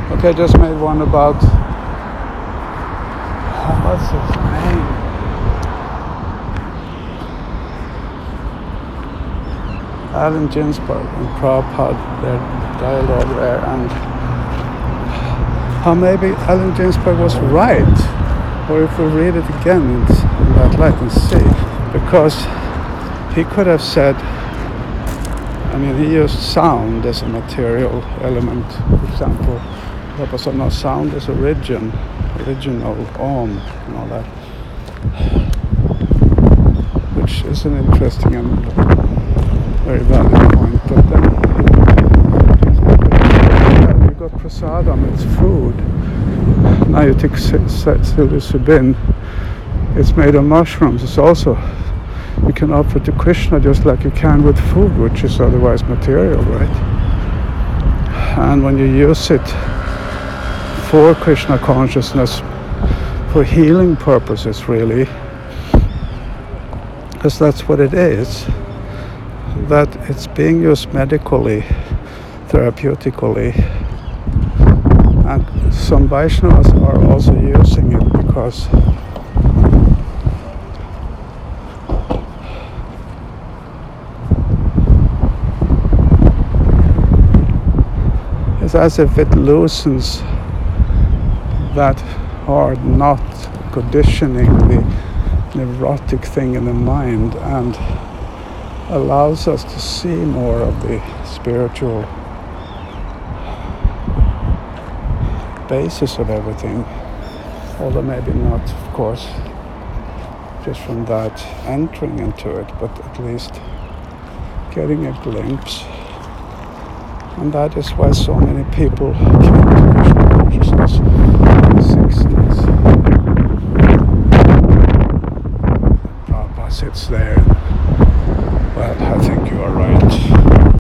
Okay, I just made one about what's his name? Allen Ginsberg and Prabhupada, their dialogue there, and how maybe Allen Ginsberg was right, or if we read it again in that light and see, because he could have said, he used sound as a material element, for example. Purpose of no sound is original, Om, and all that, which is an interesting and very valid point. But then you got prasadam, it's food. Now you take psilocybin, it's made of mushrooms. It's also, you can offer to Krishna just like you can with food, which is otherwise material, right? And when you use it for Krishna consciousness, for healing purposes, really, because that's what it is, that it's being used medically, therapeutically, and some Vaishnavas are also using it because it's as if it loosens that hard knot conditioning the neurotic thing in the mind and allows us to see more of the spiritual basis of everything, although maybe not, of course, just from that entering into it, but at least getting a glimpse. And that is why so many people came to Krishna consciousness in the 60s. Prabhupada sits there. Well, I think you are right.